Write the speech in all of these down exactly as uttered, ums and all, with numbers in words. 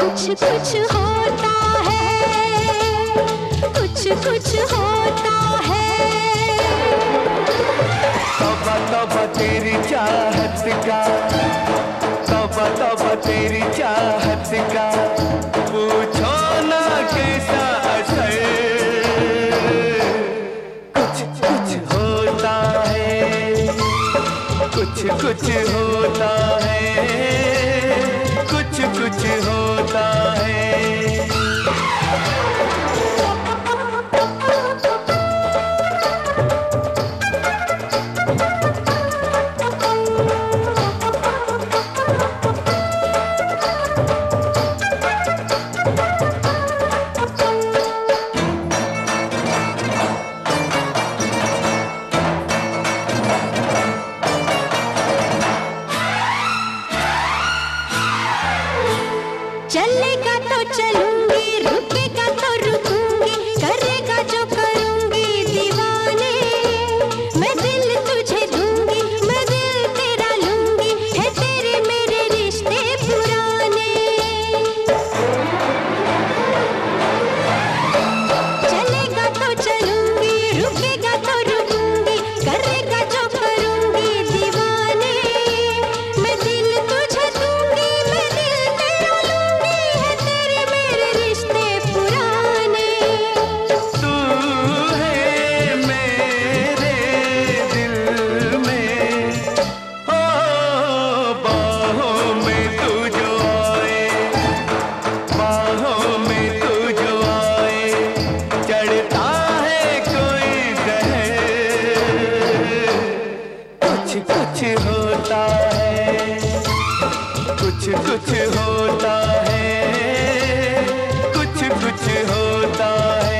कुछ कुछ होता है, कुछ कुछ होता है। तौबा तौबा तेरी चाहत का, तौबा तौबा तेरी चाहत का, पूछो ना कैसा असर। कुछ कुछ होता है, कुछ कुछ होता है, कुछ कुछ होता है। चलेगा तो चलूंगी, रुकेगा तो रुकूंगी, करेगा जो करूंगी दीवाने। मैं दिल तुझे दूंगी, मैं दिल तेरा लूंगी, है तेरे मेरे रिश्ते पुराने। चलेगा तो चलूंगी, रुकेगा तो रुकूंगी, करेगा जो करूंगी दीवाने। मैं दिल तुझे दूंगी, मैं दिल तेरा लूंगी, है तेरे मेरे रिश्ते पुराने। तू है मेरे दिल में, हो बाहों में तू जो आए, बाहों में तू जो आए, चढ़ता है कोई कहर। कुछ कुछ होता है, कुछ कुछ होता है, कुछ कुछ होता है।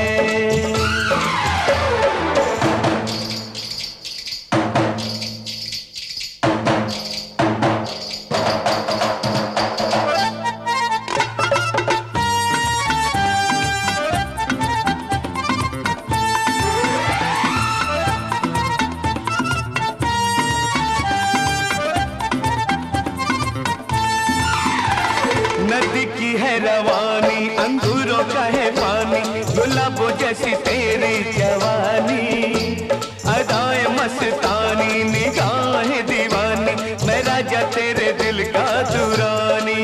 नदी की है रवानी, अंगूरों का है पानी, गुलाबों जैसी तेरी जवानी, अदाए मस्तानी, निगाहें दीवानी, मैं राजा तेरे दिल का दुरानी।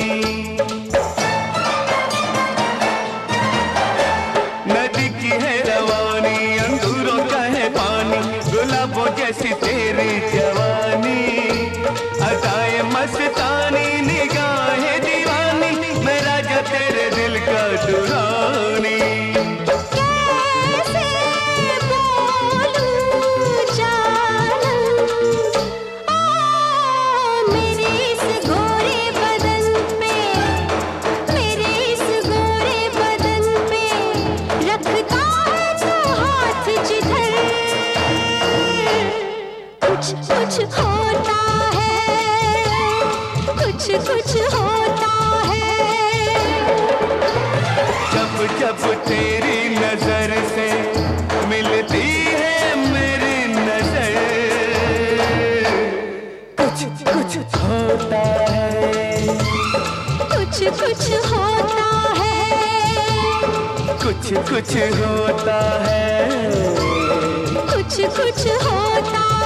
नदी की है रवानी, अंगूरों का है पानी, गुलाबों जैसी तेरी जवानी, अदाए मस्तानी, निगाहें दीवानी, मैं राजा तेरे दिल का दुरानी। कैसे बोलूं जानम, ओ मेरे इस गोरे बदन पे, मेरे इस गोरे बदन पे रखता है तो हाथ जिधर। कुछ कुछ होता है, कुछ कुछ होता है। जब जब तेरी नजर से मिलती है मेरी नजर, कुछ कुछ होता है, कुछ कुछ होता है, कुछ कुछ होता है, कुछ कुछ होता